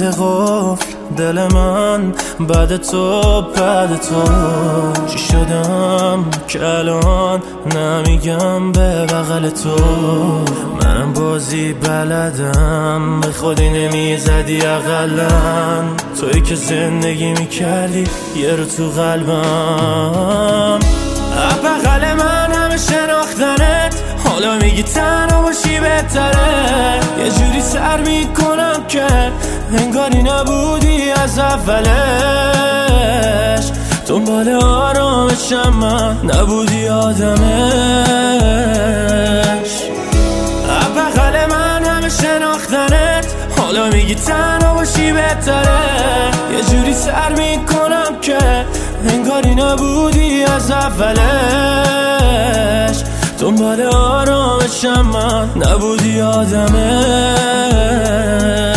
قفل دل من بعد تو چی شدم که الان نمیگم به بغل تو. من بازی بلدم به خودی نمیزدی اقلن، توی که زندگی میکردی یه رو تو قلبم. بغل من همه شناختنت، حالا میگی تنها باشی بهتره. یه جوری سر میکنم که انگاری نبودی از اولش. دنبال آرامشم من نبودی آدمش. بغل من همه شناختنت، حالا میگی تنها باشی بهتره. یه جوری سر میکنم که انگاری نبودی از اولش. دنبال آرامشم من نبودی آدمش.